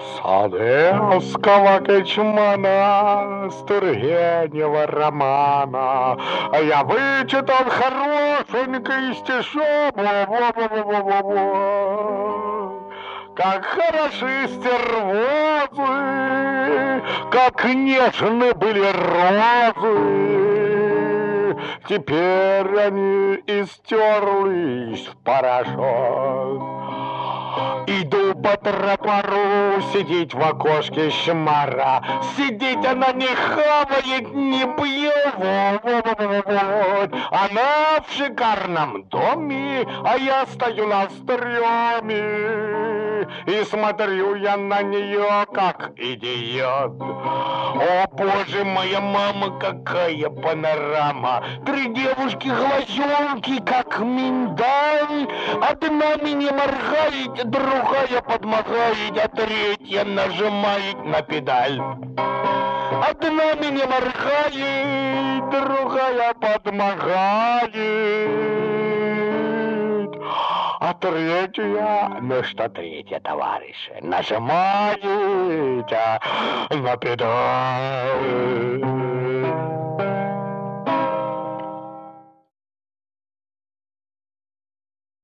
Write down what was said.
С одесского кичмана, с Тургенева романа я вычитал хорошенький стишок. Во-во-во-во-во-во. Как хороши стервозы, как нежны были розы, теперь они истерлись в порошок. Иду по тротуару, сидеть в окошке шмара. Сидеть она не хавает, не пьет. Она в шикарном доме, а я стою на стреме. И смотрю я на нее, как идиот. О, боже, моя мама, какая панорама. Три девушки-глазенки, как миндаль. Одна меня моргает, другая подмогает, а третья нажимает на педаль. Одна меня моргает, другая подмогает, а третья, ну что третья, товарищи, нажимает на педаль.